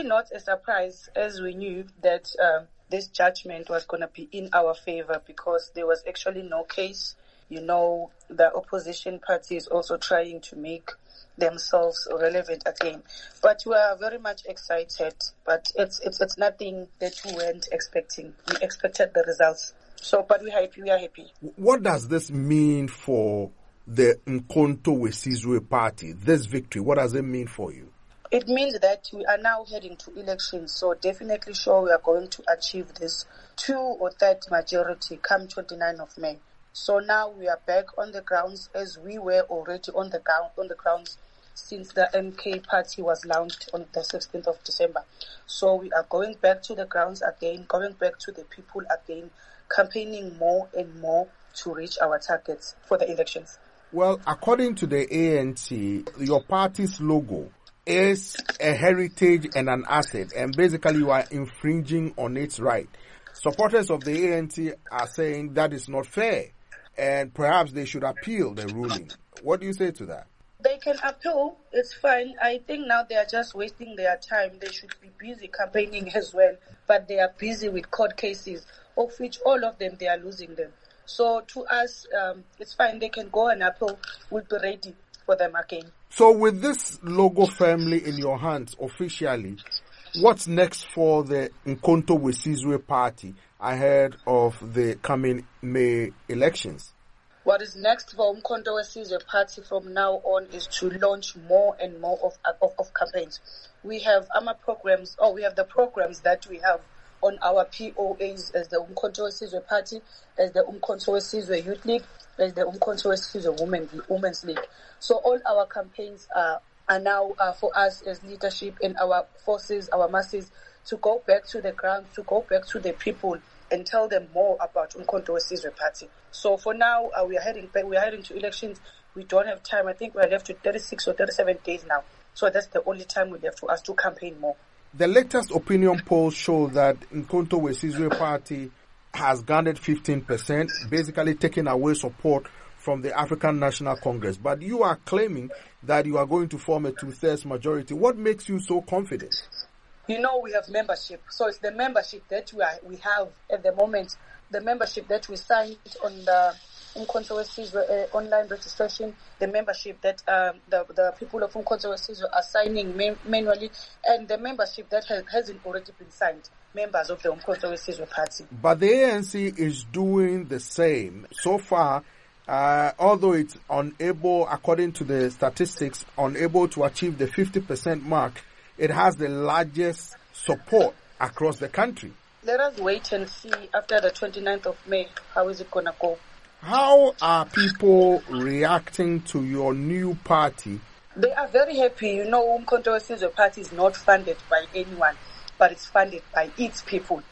Not a surprise, as we knew that this judgment was going to be in our favor because there was actually no case. The opposition party is also trying to make themselves relevant again. But we are very much excited, but it's nothing that we weren't expecting. We expected the results. But we are happy. What does this mean for the Umkhonto weSizwe party, this victory? What does it mean for you? It means that we are now heading to elections, so definitely sure we are going to achieve this 2/3 majority come 29th of May. So now we are back on the grounds as we were already on the grounds since the MK party was launched on the 16th of December. So we are going back to the grounds again, going back to the people again, campaigning more and more to reach our targets for the elections. Well, according to the ANC, your party's logo is a heritage and an asset, and basically you are infringing on its right. Supporters of the ANC are saying that is not fair, and perhaps they should appeal the ruling. What do you say to that? They can appeal, it's fine. I think now they are just wasting their time. They should be busy campaigning as well, but they are busy with court cases, of which all of them, they are losing them. So to us, it's fine. They can go and appeal. We'll be ready for them again. So with this logo firmly in your hands officially, what's next for the Umkhonto weSizwe party ahead of the coming May elections? What is next for Umkhonto weSizwe party from now on is to launch more and more of campaigns. We have programs, we have the programs that we have on our POAs as the Umkhonto weSizwe party, as the Umkhonto weSizwe Youth League, as the Umkhonto weSizwe Women's League. So all our campaigns are now for us as leadership and our forces, our masses, to go back to the ground, to go back to the people and tell them more about Umkhonto weSizwe party. So for now, we are heading back. We are heading to elections. We don't have time. I think we are left to 36 or 37 days now. So that's the only time we left for us to campaign more. The latest opinion polls show that Umkhonto weSizwe party has garnered 15%, basically taking away support from the African National Congress. But you are claiming that you are going to form a 2/3 majority. What makes you so confident? We have membership. So it's the membership that we have at the moment, the membership that we signed on the Umkhonto weSizwe online registration, the membership that the people of Umkhonto weSizwe are signing manually, and the membership that hasn't already been signed, members of the Umkhonto weSizwe party. But the ANC is doing the same. So far, although it's unable, according to the statistics, unable to achieve the 50% mark, it has the largest support across the country. Let us wait and see after the 29th of May, how is it going to go? How are people reacting to your new party? They are very happy. Umkhonto weSizwe party is not funded by anyone, but it's funded by its people.